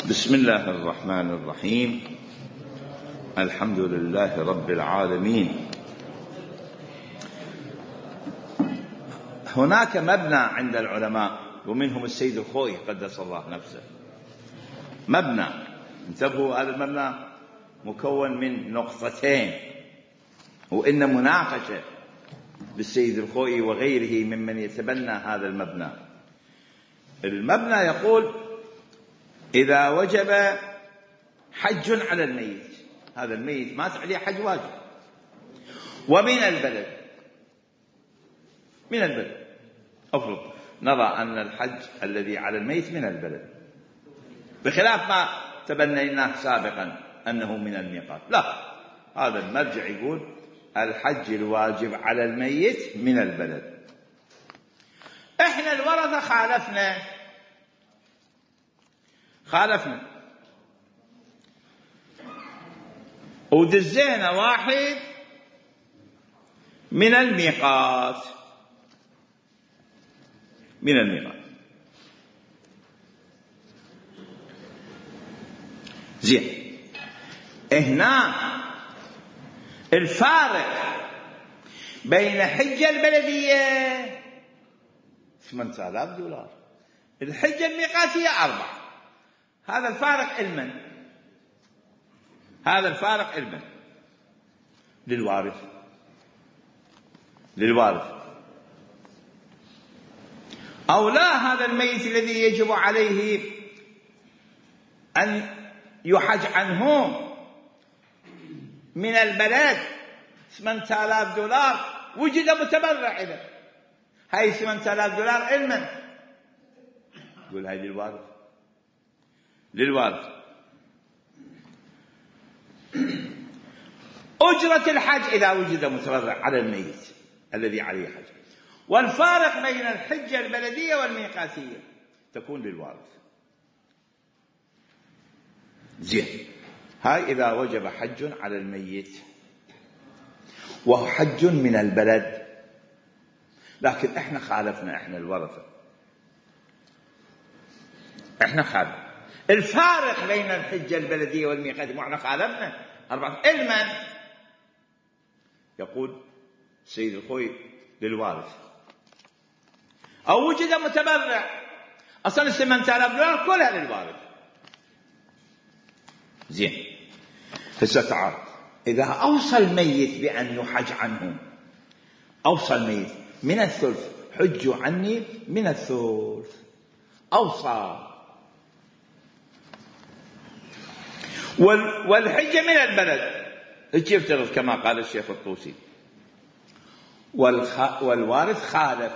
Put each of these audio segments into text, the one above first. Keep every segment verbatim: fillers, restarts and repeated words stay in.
بسم الله الرحمن الرحيم. الحمد لله رب العالمين. هناك مبنى عند العلماء ومنهم السيد الخوئي قدس الله نفسه، مبنى، انتبهوا، هذا المبنى مكون من نقطتين، وإن مناقشة بالسيد الخوئي وغيره ممن يتبنى هذا المبنى. المبنى يقول: إذا وجب حج على الميت، هذا الميت مات عليه حج واجب، ومن البلد، من البلد أفرض نرى أن الحج الذي على الميت من البلد، بخلاف ما تبنيناه سابقا أنه من الميقات. لا، هذا المرجع يقول الحج الواجب على الميت من البلد. احنا الورثة خالفنا خالفنا ودزينا واحد من الميقات من الميقات زين. هنا الفارق بين حجة البلدية ثمانية آلاف دولار، الحجة الميقاتية أربعة. هذا الفارق علما، هذا الفارق علما للوارث للوارث أو لا. هذا الميت الذي يجب عليه أن يحج عنه من البلد ثمانية آلاف دولار، وجد متبرع له، هاي ثمانية آلاف دولار علما، يقول هاي للوارث للوارث أجرة الحج إذا وجد متبرع على الميت الذي عليه حج. والفارق بين الحجة البلدية والميقاتية تكون للوارث. زين، هاي إذا وجب حج على الميت وهو حج من البلد. لكن احنا خالفنا، احنا الورثة احنا خالفنا الفارق بين الحجة البلدية والميقاتية، معنا خالفنا أربعة علما. يقول سيد الخوي للوارث أو وجد متبرع، أصلا ثمانية آلاف دولار كلها للوارث. زين، هسه تعال، إذا أوصى الميت بأن يحج عنه، أوصى الميت من الثلث، حجوا عني من الثلث، أوصى. والحجة من البلد، ايش يفترض كما قال الشيخ الطوسي، والخ... والوارث خالف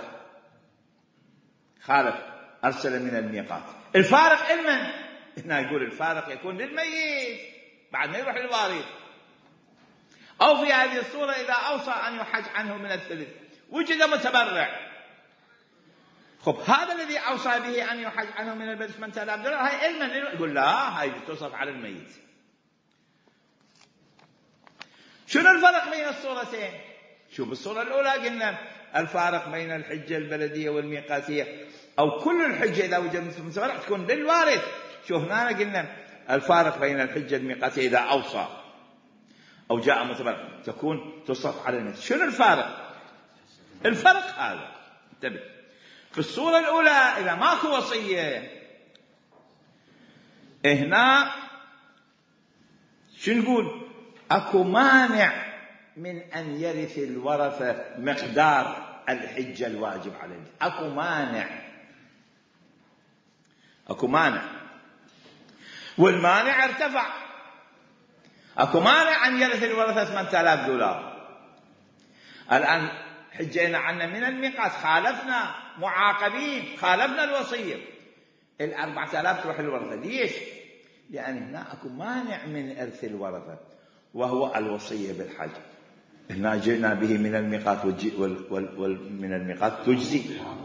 خالف أرسل من الميقات. الفارق علما، هنا يقول الفارق يكون للميت بعد ما يروح للوارث. أو في هذه الصورة إذا أوصى أن يحج عنه من الثلث وجد متبرع، خب هذا الذي أوصى به أن يحج عنه من البلد ثمانية آلاف دولار، هاي علما، يقول لا، هاي تصف على الميت. شنو الفرق بين الصورتين؟ شوف، الصورة الأولى قلنا الفارق بين الحجة البلدية والميقاتية، أو كل الحجة إذا وجدت متبرع تكون للوارث. شو هنا قلنا الفارق بين الحجة الميقاتية إذا أوصى أو جاء متبرع تكون تصف على الميت. شنو الفارق؟ الفرق هذا، انتبه. في الصورة الأولى إذا ماكو وصية، هنا شو نقول؟ أكو مانع من أن يرث الورثة مقدار الحجة الواجب عليه، أكو مانع أكو مانع والمانع ارتفع. أكو مانع أن يرث الورثة ثمانية آلاف دولار. الآن حجينا عنا من الميقات، خالفنا، معاقبين، خالفنا الوصية، الأربعة آلاف تروح للورثة. ليش؟ لأن هنا أكو مانع من إرث الورثة وهو الوصية بالحج. هنا جئنا به من الميقات ومن الميقات تجزي.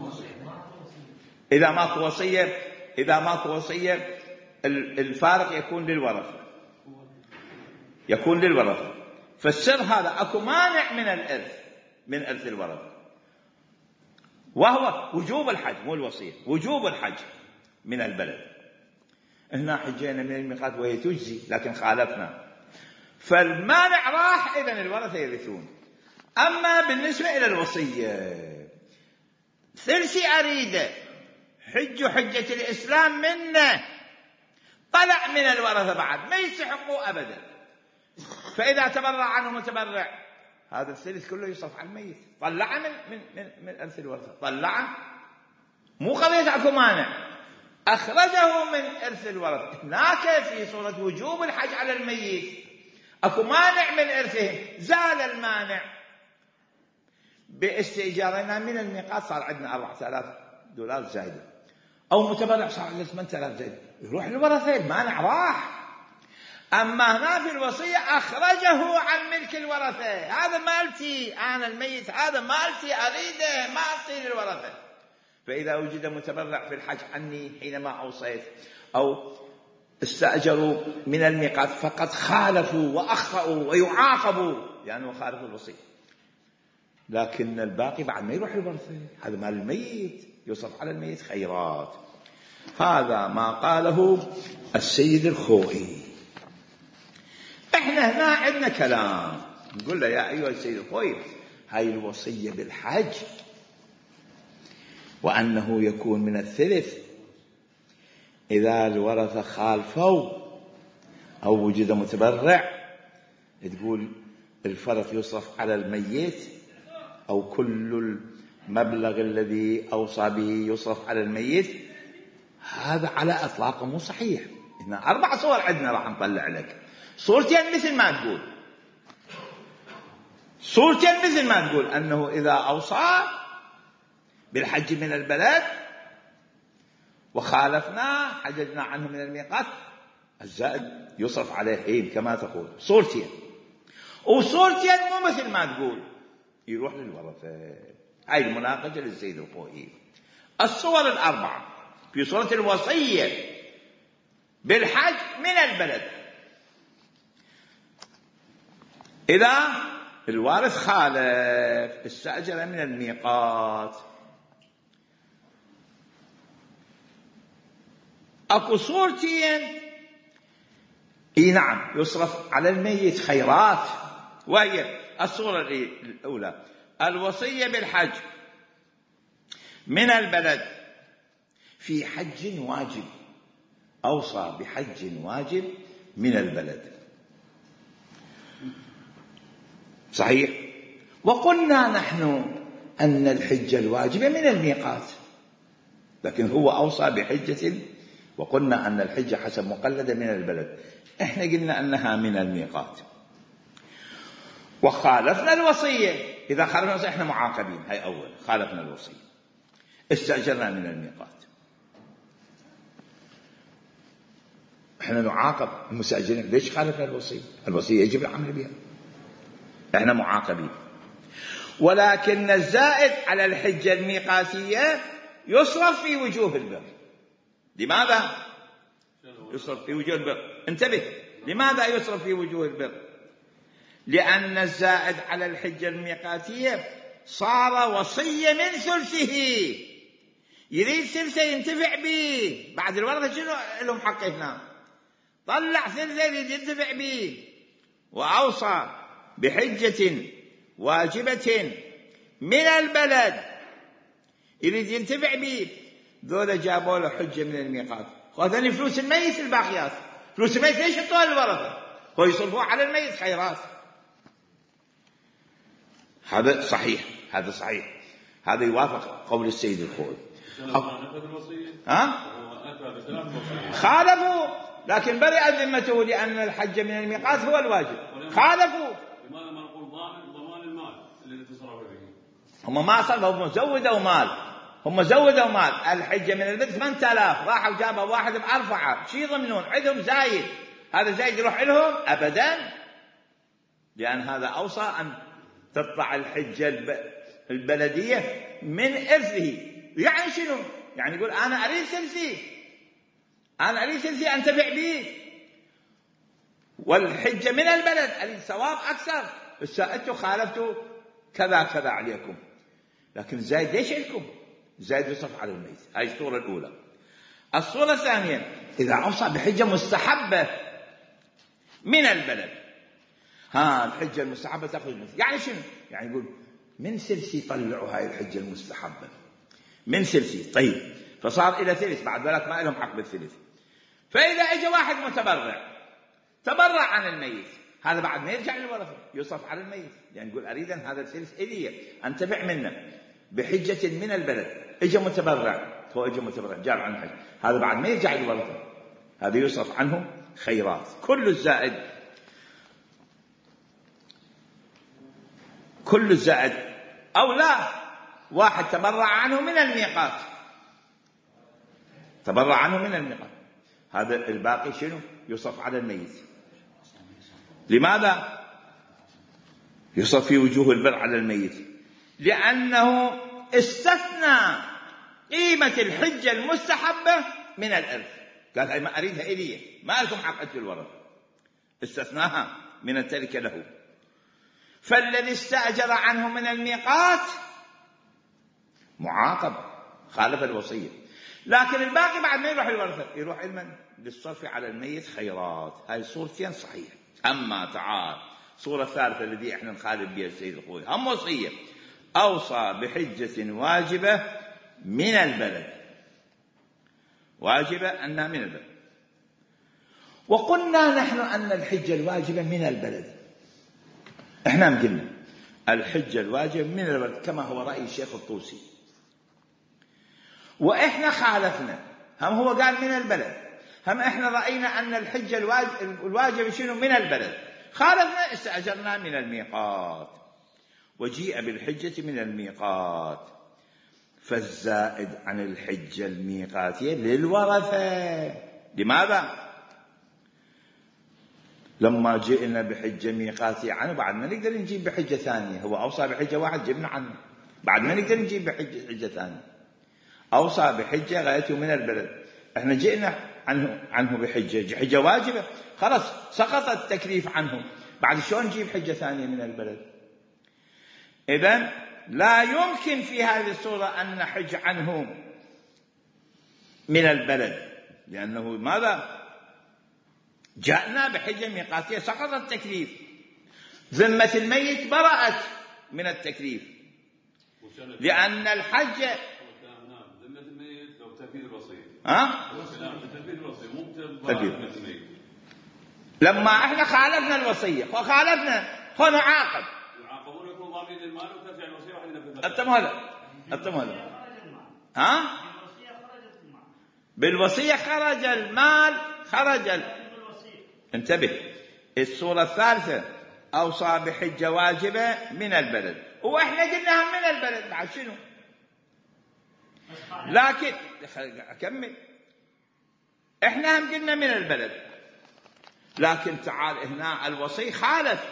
إذا ماكو وصية إذا ماكو وصية الفارق يكون للورثة يكون للورثة. فالسر هذا أكو مانع من الإرث من إرث الورثة، وهو وجوب الحج، مو الوصية، وجوب الحج من البلد. هنا حجينا من الميقات وهي تجزي لكن خالفنا، فالمانع راح، إذن الورثة يرثون. أما بالنسبة إلى الوصية، ثلثي أريده حج حجة الإسلام منه، طلع من الورثة بعد ما يستحقوا أبدا، فإذا تبرع عنه متبرع هذا الثلث كله يصرف على الميت، طلعه من من من, من أرث الورثة، طلعه، مو قضية أكو مانع، أخرجه من إرث الورثة. هناك في صورة وجوب الحج على الميت أكو مانع من إرثهم، زال المانع باستئجارنا من الميقات، صار عندنا أربعة آلاف دولار زايدة، أو متبرع صار عندنا ثمانية آلاف زايدة، يروح الورثة، المانع راح. أما هنا في الوصية أخرجه عن ملك الورثة، هذا مالتي أنا الميت، هذا مالتي أريده، ما أعطيه للورثة. فإذا وجد متبرع في الحج عني حينما أوصيت، أو استأجروا من الميقات فقد خالفوا وأخطأوا ويعاقبوا لأنه خالفوا الوصية، لكن الباقي بعد ما يروح الورثة، هذا مال الميت يصرف على الميت خيرات. هذا ما قاله السيد الخوئي. احنا هنا عندنا كلام نقول له يا أيها السيد الخوئي، هاي الوصية بالحج وأنه يكون من الثلث إذا الورثة خالفوا أو وجد متبرع، تقول الفرق يصرف على الميت أو كل المبلغ الذي أوصى به يصرف على الميت، هذا على أطلاقه مو صحيح. هنا أربع صور عندنا راح نطلع لك، صورتين مثل ما تقول، صورتين مثل ما تقول أنه إذا أوصى بالحج من البلد وخالفنا حججنا عنه من الميقات، الزائد يصرف عليه كما تقول، صورتين. وصورتين مو مثل ما تقول، يروح للورثة. هاي المناقشة للسيد الخوئي. الصور الأربعة في صورة الوصية بالحج من البلد، إذا الوارث خالف استأجر من الميقات، أكو صورتين، إي نعم يصرف على الميت خيرات، وهي الصورة الأولى الوصية بالحج من البلد في حج واجب، أوصى بحج واجب من البلد، صحيح. وقلنا نحن أن الحج الواجب من الميقات، لكن هو أوصى بحجة، وقلنا أن الحجة حسب مقلدة من البلد، إحنا قلنا أنها من الميقات، وخالفنا الوصية. إذا خالفنا الوصية إحنا معاقبين، هاي أول، خالفنا الوصية، استأجرنا من الميقات، إحنا نعاقب. المستأجرين ليش خالفنا الوصية؟ الوصية يجب العمل بها، إحنا معاقبين. ولكن الزائد على الحجة الميقاتية يصرف في وجوه البر. لماذا يصرف في وجوه البر؟ انتبه، لماذا يصرف في وجوه البر؟ لأن الزائد على الحجة الميقاتية صار وصية من ثلثه، يريد ثلثه ينتفع به، بعد الورثة شنو لهم حق هنا؟ طلع ثلثه يريد ينتفع به، وأوصى بحجة واجبة من البلد يريد ينتفع به، ذولا جابوا له حجة من الميقات، وهذني فلوس الميت الباقيات، فلوس الميت ليش يحطوها للورثة؟ هو يصرفوها على الميت خيرات. هذا صحيح، هذا صحيح، هذا يوافق قول السيد الخوئي. ها؟ خالفوا، لكن برئت ذمته لأن الحج من الميقات هو الواجب، خالفوا. لماذا ما نقول ضامن ضمان المال الذي تصرف به؟ هم ما صرفوا، هم زودوا مال، هم زودوا مال. الحجة من البلد ثمانية آلاف، راحوا جابوا واحد بأربعة، شي ضمنون عندهم زايد، هذا زايد يروح لهم أبدا، لأن هذا أوصى أن تطلع الحجة البلدية من إرثه. يعني شنو؟ يعني يقول أنا أريد ثلثي، أنا أريد ثلثي أنتفع به، والحجة من البلد أريد ثواب أكثر، فسألتوا خالفتوا كذا كذا عليكم، لكن زايد ليش لكم؟ زايد يصرف على الميت. هاي الصورة الأولى. الصورة الثانية إذا أوصى بحجة مستحبة من البلد، ها الحجة المستحبة تأخذ من يعني شنو؟ يعني يقول من سلسي يطلعوا هاي الحجة المستحبة من سلسي. طيب فصار إلى ثلث، بعد ذلك ما لهم حق بالثلث. فإذا اجى واحد متبرع تبرع عن الميت، هذا بعد ما يرجع للورثة يوصف على الميت، يعني يقول أريد أن هذا الثلث إلي أنتفع منه بحجة من البلد. اجى متبرع، هو اجى متبرع جاب عنه حج، هذا بعد ما يرجع للورثة هذا يوصف عنه خيرات. كل الزائد كل الزائد أو لا، واحد تبرع عنه من الميقات، تبرع عنه من الميقات، هذا الباقي شنو؟ يوصف على الميت. لماذا يوصف في وجوه البر على الميت؟ لأنه استثنى قيمة الحجة المستحبة من الإرث، قال هاي ما أريدها إلي، ما لكم حق في الورث، استثناها من التركة له. فالذي استأجر عنه من الميقات معاقب، خالف الوصية. لكن الباقي بعد ما يروح الورثة يروح علما للصرف على الميت خيرات. هاي صورتين صحيح. أما تعال صورة ثالثة الذي احنا نخالف بها السيد الخوي، هم وصية أوصى بحجة واجبة من البلد، واجبة أنها من البلد. وقلنا نحن أن الحجة الواجبة من البلد، احنا قلنا الحجة الواجبة من البلد كما هو رأي الشيخ الطوسي، وإحنا خالفنا، هم هو قال من البلد، هم إحنا رأينا أن الحجة الواجبة شنو؟ من البلد. خالفنا استأجرنا من الميقات، وجيء بالحجة من الميقات، فالزائد عن الحجة الميقاتية للورثة. لماذا؟ لما جئنا بحجة ميقاتية عنه بعد ما نقدر نجيب بحجة ثانية، هو أوصى بحجة واحد جبنا عنه، بعد ما نقدر نجيب بحجة حجة ثانية. أوصى بحجة غايته من البلد، احنا جئنا عنه عنه بحجة حجة واجبة، خلاص سقط التكليف عنه، بعد شلون نجيب حجة ثانية من البلد؟ إذن لا يمكن في هذه الصورة أن نحج عنه من البلد، لأنه ماذا؟ جاءنا بحجة ميقاتية سقط التكليف، ذمة الميت برأت من التكليف، لأن الحج ذمة الميت لو تنفيذ الوصية. ها؟ تنفيذ الوصية مو تنفيذ ذمة الميت. لما احنا خالفنا الوصية وخالفنا هنا عاقب، يعاقبون يكون ضامن المال وترجع الوصية واحد ينفذها. أنتم هذا أنتم هذا ها؟ بالوصية خرج المال، خرج ال... انتبه، الصورة الثالثة أوصى بحجة واجبة من البلد، وإحنا قلناها من البلد بعد شنو؟ لكن أكمل، إحنا هم قلنا من البلد، لكن تعال هنا الوصي خالف،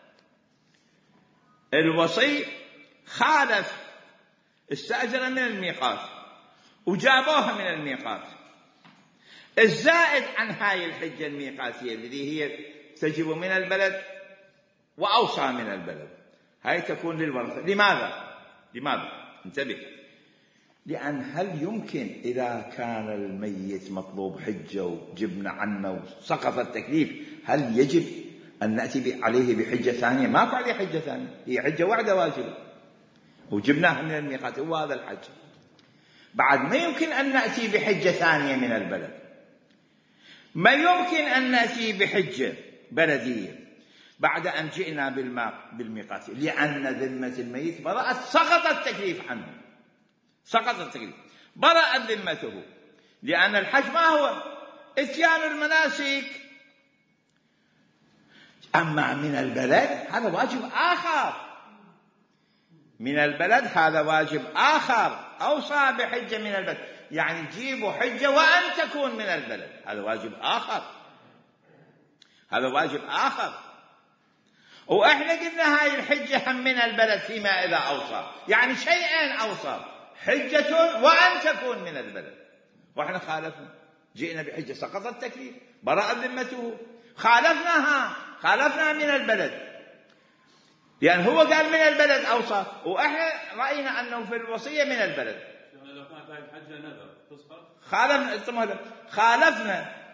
الوصي خالف، استأجر من الميقات وجابوها من الميقات. الزائد عن هاي الحجة الميقاتية التي هي تجب من البلد وأوصى من البلد، هاي تكون للورثة. لماذا؟ لماذا؟ انتبه، لأن هل يمكن إذا كان الميت مطلوب حجة وجبنا عنه وسقط التكليف، هل يجب أن نأتي عليه بحجة ثانية؟ ماكو عليه حجة ثانية، هي حجة واحدة واجبة وجبناها من الميقات، هو هذا الحج. بعد ما يمكن أن نأتي بحجة ثانية من البلد، ما يمكن أن نأتي بحجة بلدية بعد أن جئنا بالميقات، لأن ذمة الميت برأت، سقط التكليف عنه، سقط التكليف، برأت ذمته، لأن الحج ما هو؟ إتيان المناسك. أما من البلد هذا واجب آخر، من البلد هذا واجب آخر، أوصى بحجة من البلد، يعني جيبوا حجة وأن تكون من البلد، هذا واجب آخر، هذا واجب آخر. وإحنا قلنا هاي الحجة هم من البلد فيما إذا أوصى، يعني شيئين أوصى، حجة وأن تكون من البلد، وإحنا خالفنا، جئنا بحجة سقط التكليف، برأت ذمته، خالفناها، خالفنا من البلد، لأن هو قال من البلد أوصى، وإحنا رأينا أنه في الوصية من البلد. لو كانت هاي الحجة نذر تسقط؟ خالفنا خالفنا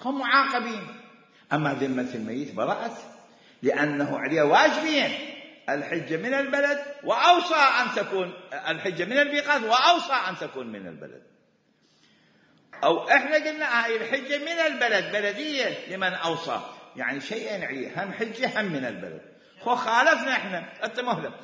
هم معاقبين. أما ذمة الميت برأت، لأنه عليه واجبين: الحجة من البلد، وأوصى أن تكون الحجة من الميقات، وأوصى أن تكون من البلد. أو إحنا قلنا هاي الحجة من البلد بلدية لمن أوصى، يعني شيئين عليه: هم حجة هم من البلد. خو خالفنا إحنا التمهلة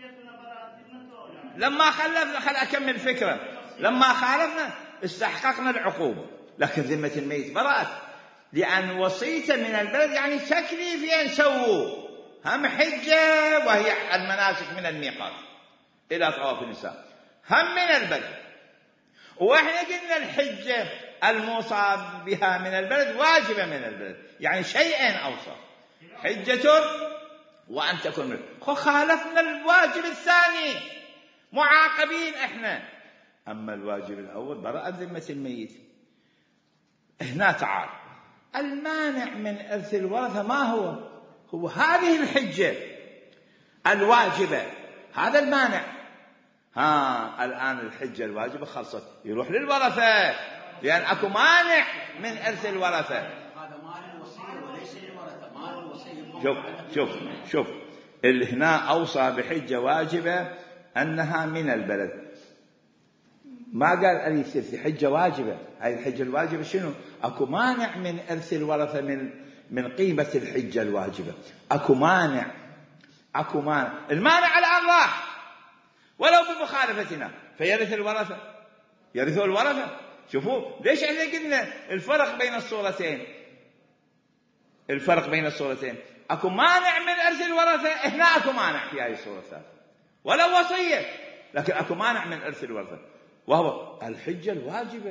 لما خلفنا. خل أكمل فكرة. لما خالفنا استحققنا العقوبة، لكن ذمة الميت برأت، لأن وصيته من البلد يعني تكليفين سووا: هم حجة وهي المناسك من الميقات إلى طواف النساء، هم من البلد. وإحنا قلنا الحجة الموصى بها من البلد واجبة من البلد، يعني شيئين أوصى: حجة وأن تكون من البلد. خالفنا الواجب الثاني، معاقبين إحنا. أما الواجب الأول براءة ذمة الميت. هنا تعال المانع من إرث الورثة ما هو؟ هو هذه الحجة الواجبة، هذا المانع. ها الآن الحجة الواجبة خلصت، يروح للورثة، لأن أكو مانع من إرث الورثة. هذا مال الوصية وليس للورثة، مال الوصية. شوف شوف شوف اللي هنا أوصى بحجة واجبة أنها من البلد، ما قال أن يصير في حجة واجبة. هاي الحجة الواجبة شنو؟ أكو مانع من إرث الورثة من من قيمة الحجة الواجبة. أكو مانع، أكو مانع. المانع الآن راح ولو بمخالفتنا، فيرث الورثة، يرثوا الورثة. شوفوا ليش احنا قلنا الفرق بين الصورتين. الفرق بين الصورتين أكو مانع من إرث الورثة، هنا أكو مانع في هذه الصورة الثالثة ولو وصية، لكن أكو مانع من إرث الورثة، وهو الحجة الواجبة.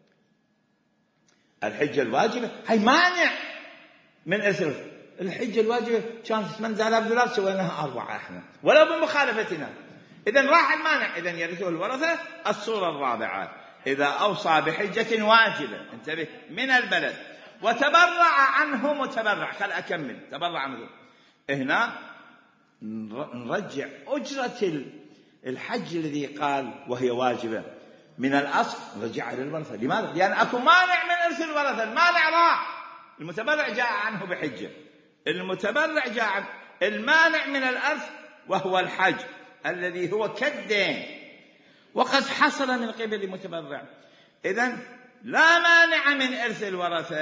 الحجة الواجبة هي مانع من إرث الورثة. الحجة الواجبة كانت ثمانية آلاف دولار، سويناها أربعة احنا ولو بمخالفتنا. إذن راح المانع، إذن يرثه الورثة. الصورة الرابعة: إذا أوصى بحجة واجبة، انتبه، من البلد وتبرع عنه متبرع. خل أكمل. تبرع عنه هنا نرجع أجرة الحج الذي قال وهي واجبة من الأصل، نرجعها للورثة. لماذا؟ لأن أكو مانع من إرث الورثة. المانع راح، المتبرع جاء عنه بحجة، المتبرع جاء عنه. المانع من الإرث وهو الحج الذي هو كالدين، وقد حصل من قبل المتبرع. إذن لا مانع من إرث الورثة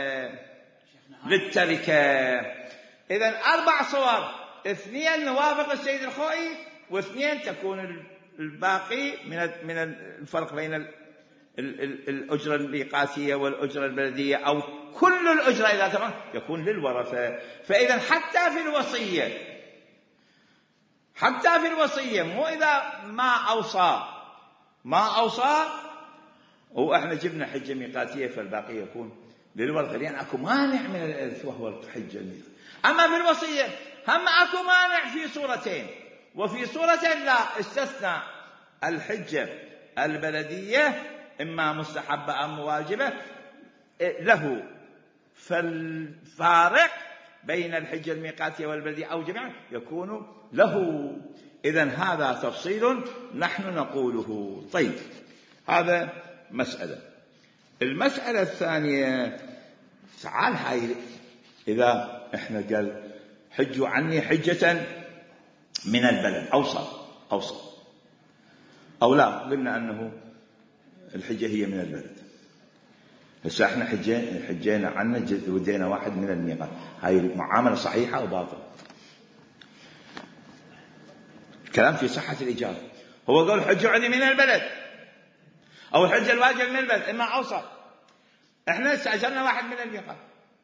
للتركة. إذن أربع صور: اثنين نوافق السيد الخوئي، واثنين تكون الباقي من من الفرق بين الأجرة الميقاتية والأجرة البلدية، أو كل الأجرة إذا تمام يكون للورثة. فإذا حتى في الوصية، حتى في الوصية مو إذا ما أوصى ما أوصى وإحنا جبنا حجة ميقاتية فالباقي يكون للورثة، لأن أكو مانع من الإرث وهو الحجة الميقاتية. أما في الوصية هم أكو مانع في صورتين، وفي صورتين لا استثنى الحجة البلدية، إما مستحبة أم واجبة له. فالفارق بين الحجة الميقاتية والبلدية أو جميعا يكون له. إذن هذا تفصيل نحن نقوله. طيب، هذا مسألة. المسألة الثانية، تعال هاي إذا إحنا قال حجوا عني حجة من البلد، أوصى أوصى أو لا، قلنا أنه الحجة هي من البلد. هسه إحنا حجينا حجينا عنه ودينا واحد من الميقات. هاي المعاملة صحيحة أو باطل؟ كلام في صحة الإجابة. هو قال حجوا عني من البلد، أو الحجة الواجب من البلد، إما أوصى. إحنا استأجرنا واحد من الميقات.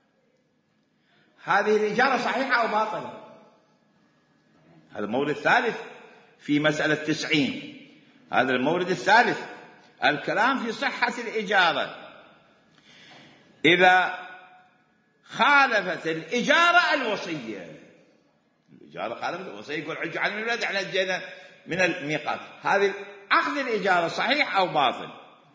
هذه الإجابة صحيحة أو باطلة؟ هذا المورد الثالث في مسألة تسعين. هذا المورد الثالث، الكلام في صحة الإجارة. إذا خالفت الإجارة الوصية، الإجارة خالفت الوصية، يقول حجوا عني من البلد، احنا جينا من الميقات. هذه أخذ الإجارة صحيح أو باطل؟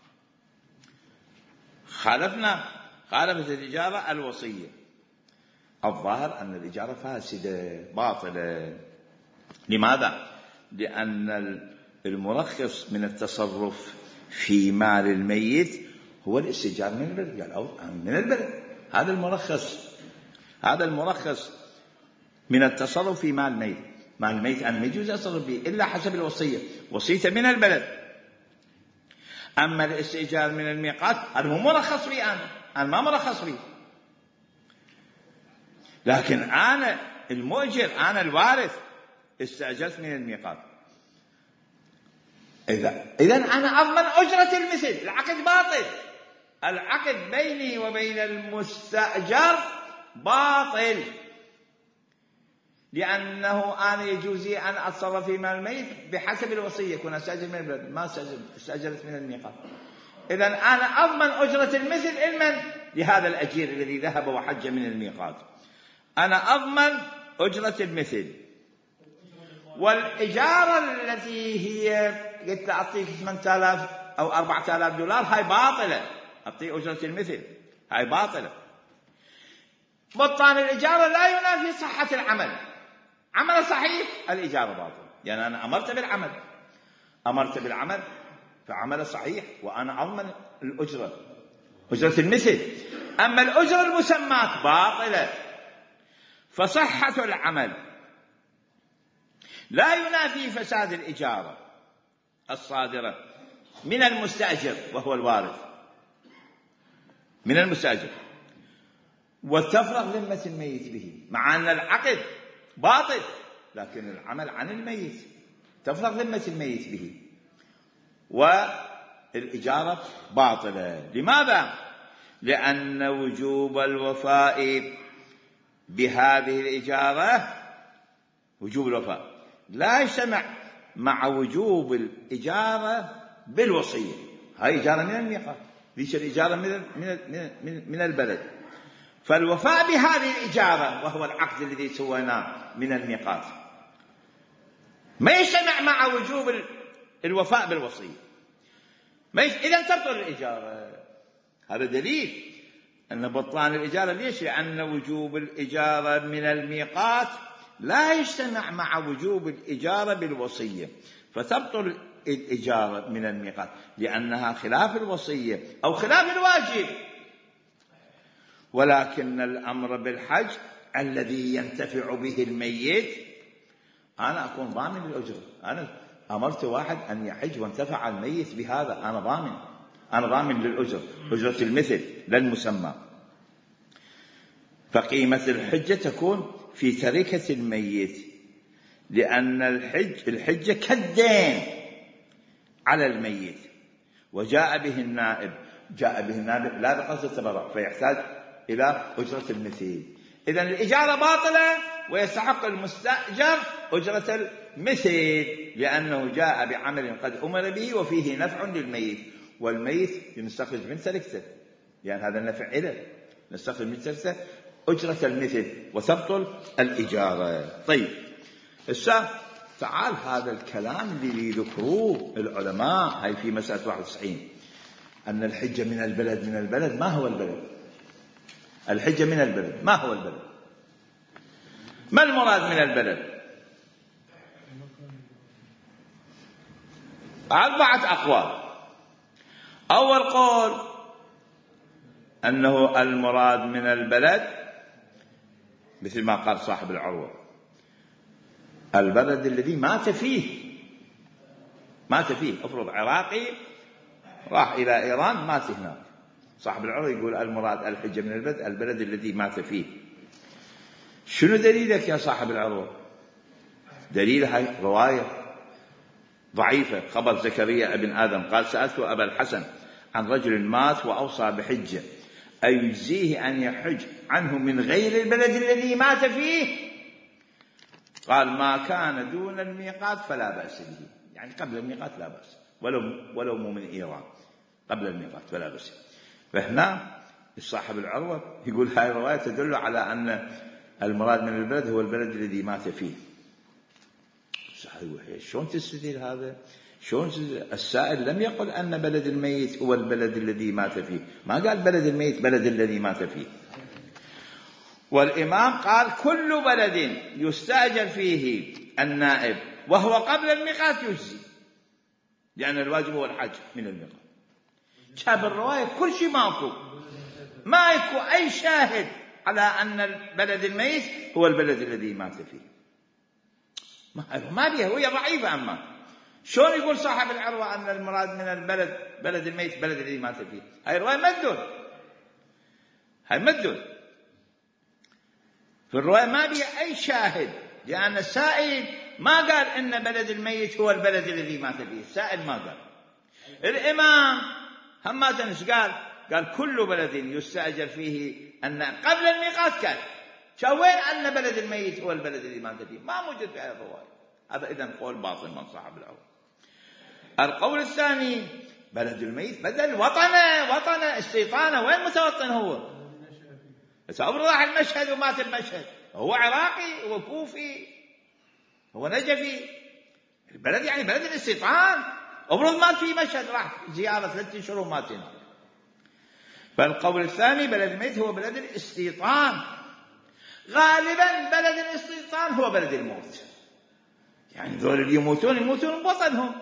خالفنا خالفت الإجارة الوصية. الظاهر أن الإجارة فاسدة باطلة. لماذا؟ لأن المرخص من التصرف في مال الميت هو الاستئجار من البلد. قال أو من البلد، هذا المرخص، هذا المرخص من التصرف في مال الميت. مال الميت أنا ما يجوز أتصرف به إلا حسب الوصية، وصيته من البلد. أما الاستئجار من الميقات هذا مو مرخص فيه، أنا أنا ما مرخص فيه، لكن أنا المؤجر، أنا الوارث استأجرت من الميقات. إذا إذا أنا أضمن أجرة المثل. العقد باطل، العقد بيني وبين المستأجر باطل، لأنه أنا يجوز أن أتصرف في مال الميت بحسب الوصية. كنا أستأجر من البلد، ما استأجرت من الميقات. إذا أنا أضمن أجرة المثل لمن؟ لهذا الأجير الذي ذهب وحج من الميقات. أنا أضمن أجرة المثل. والإجارة التي هي قلت أعطيك ثمانية آلاف أو أربعة آلاف دولار هاي باطلة، أعطي أجرة المثل، هاي باطلة. بطلان الإجارة لا ينافي صحة العمل. عمل صحيح، الإجارة باطلة، يعني أنا أمرت بالعمل، أمرت بالعمل فعمل صحيح وأنا أضمن الأجرة، أجرة المثل. أما الأجرة المسمات باطلة، فصحة العمل لا ينافي فساد الإجارة الصادرة من المستأجر وهو الوارث، من المستأجر، وتفرغ ذمة الميت به، مع أن العقد باطل لكن العمل عن الميت تفرغ ذمة الميت به، والإجارة باطلة. لماذا؟ لأن وجوب الوفاء بهذه الإجارة، وجوب الوفاء لا يجتمع مع وجوب الإجارة بالوصية. هاي إجارة من الميقات، ليش الإجارة من من من البلد. فالوفاء بهذه الإجارة وهو العقد الذي سويناه من الميقات ما يجتمع مع وجوب الوفاء بالوصية. ما يش... إذا تبطل الإجارة. هذا دليل أن بطلان الإجارة. ليش؟ لأن وجوب الإجارة من الميقات لا يجتمع مع وجوب الإجارة بالوصية، فتبطل الإجارة من الميقات لأنها خلاف الوصية أو خلاف الواجب. ولكن الأمر بالحج الذي ينتفع به الميت أنا أكون ضامن للأجرة. أنا أمرت واحد أن يحج وانتفع الميت بهذا، أنا ضامن، أنا ضامن للأجرة، أجرة المثل لا المسمى. فقيمة الحجة تكون في تركة الميت، لأن الحج الحجة كالدين على الميت، وجاء به النائب، جاء به النائب لا بقصد التبرع فيحتاج إلى أجرة المثل. إذن الإجارة باطلة ويستحق المستأجر أجرة المثل، لأنه جاء بعمل قد أمر به وفيه نفع للميت، والميت يستخرج من تركته، لأن هذا النفع إله، نستخرج من تركته أجرة المثل وتبطل الإجارة. طيب السا تعال هذا الكلام اللي ذكروه العلماء هاي في مسألة واحد وتسعين، أن الحجة من البلد. من البلد ما هو البلد؟ الحجة من البلد ما هو البلد؟ ما المراد من البلد؟ أربعة أقوال. أول قول أنه المراد من البلد مثل ما قال صاحب العروة البلد الذي مات فيه، مات فيه. افرض عراقي راح إلى إيران مات هناك، صاحب العروة يقول المراد الحجة من البلد البلد الذي مات فيه. شنو دليلك يا صاحب العروة؟ دليل هاي رواية ضعيفة، خبر زكريا ابن آدم قال سألت أبا الحسن عن رجل مات وأوصى بحجة أيجزيه أن يحج عنه من غير البلد الذي مات فيه؟ قال ما كان دون الميقات فلا بأس به، يعني قبل الميقات لا بأس، ولو ولو مو من إيران، قبل الميقات فلا بأس. فهنا صاحب العروة يقول هاي الرواية تدل على أن المراد من البلد هو البلد الذي مات فيه. شلون تستدل هذا؟ شلون السائل لم يقل أن بلد الميت هو البلد الذي مات فيه، ما قال بلد الميت بلد الذي مات فيه. والإمام قال كل بلد يستأجر فيه النائب وهو قبل الميقات يجزي، لأن الواجب هو الحج من الميقات. شاب الرواية كل شيء ماكو، ما يكون أي شاهد على أن البلد الميت هو البلد الذي مات فيه. ما بيها، وهي ضعيفة. أما شلون يقول صاحب العروة أن المراد من البلد بلد الميت بلد الذي مات فيه؟ هاي الرواية مدل، هاي مدل في الرواية، ما بيها أي شاهد، لأن السائل ما قال إن بلد الميت هو البلد الذي مات فيه. السائل ما قال. الإمام همازن ايش قال؟ قال كل بلد يستأجر فيه أن قبل الميقات كان شوين أن بلد الميت هو البلد الذي مات فيه، ما موجود في هذه الرواية. هذا إذن قول باطل من صاحب العروة. القول الثاني بلد الميت بدل وطنه، وطنه استيطانه، وين متوطن هو؟ بس أمر راح المشهد ومات المشهد، هو عراقي، هو كوفي، هو نجفي، البلد يعني بلد الاستيطان. أمر مات في مشهد، راح زيارة ثلاثة أشهر ومات هناك. فالقول الثاني بلد الميت هو بلد الاستيطان. غالبا بلد الاستيطان هو بلد الموت، يعني ذول اللي يموتون يموتون بوطنهم.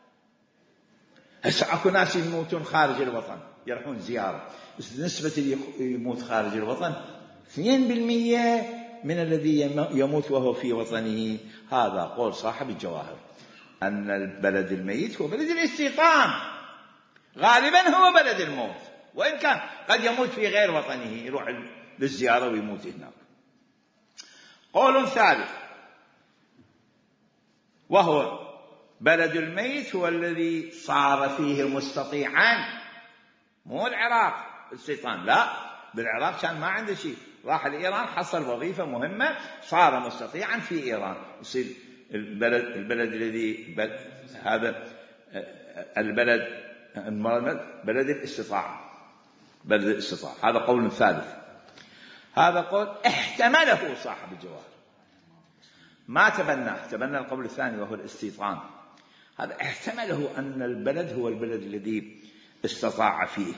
هسه اكو ناس يموتون خارج الوطن يروحون زيارة، بس نسبة اللي يموت خارج الوطن اثنين بالمئة من الذي يموت وهو في وطنه. هذا قول صاحب الجواهر أن البلد الميت هو بلد الاستيطان، غالبا هو بلد الموت، وإن كان قد يموت في غير وطنه، يروح للزيارة ويموت هناك. قول ثالث وهو بلد الميت هو الذي صار فيه مستطيعا، مو العراق الاستيطان، لا، بالعراق كان ما عنده شيء، راح لإيران حصل وظيفة مهمة، صار مستطيعا في إيران، يصير البلد البلد الذي هذا البلد بلد الاستطاعة، بلد الاستطاعة. هذا قول ثالث. هذا قول احتمله صاحب الجواهر، ما تبناه، تبنى القول الثاني وهو الاستيطان. هذا احتمله أن البلد هو البلد الذي استطاع فيه.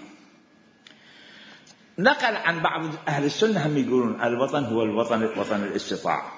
نقل عن بعض أهل السنة هم يقولون الوطن هو الوطن وطن الاستطاعة.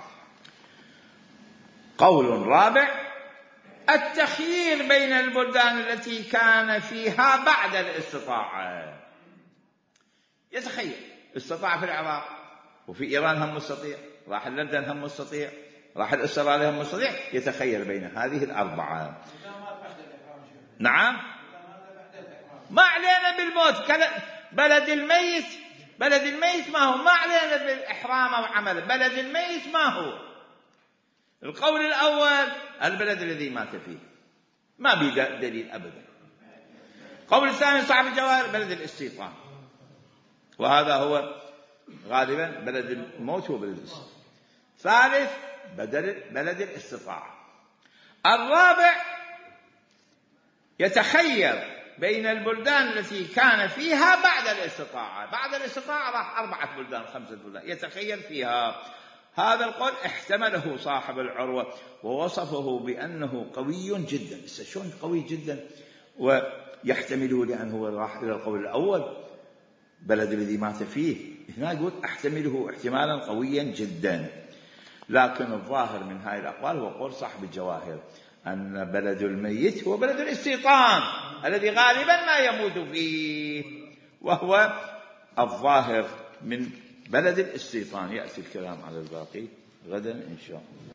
قول رابع التخيير بين البلدان التي كان فيها بعد الاستطاعة. يتخير، استطاع في العراق وفي إيران هم مستطيع، راح لندن هم مستطيع، راح استراليا هم مستطيع، يتخير بين هذه الأربعة. نعم، ما علينا بالموت، بلد الميت بلد الميت ما هو، ما علينا بالإحرام أو عمله، بلد الميت ما هو. القول الأول البلد الذي مات فيه، ما بي دليل أبدا. القول الثاني صاحب الجواهر بلد الاستيطان، وهذا هو غالبا بلد الموت هو بلد الاستيطان. ثالث بدل بلد الاستطاعة. الرابع يتخير بين البلدان التي كان فيها بعد الاستطاعة. بعد الاستطاعة راح أربعة بلدان خمسة بلدان يتخير فيها. هذا القول احتمله صاحب العروة ووصفه بأنه قوي جدا. شلون قوي جدا ويحتمله؟ لأنه راح إلى القول الأول بلد الذي مات فيه، هنا يقول احتمله احتمالا قويا جدا. لكن الظاهر من هذه الأقوال هو قول صاحب الجواهر أن بلد الميت هو بلد الاستيطان الذي غالبا ما يموت فيه، وهو الظاهر من بلد الاستيطان. يأتي الكلام على الباقي غدا إن شاء الله.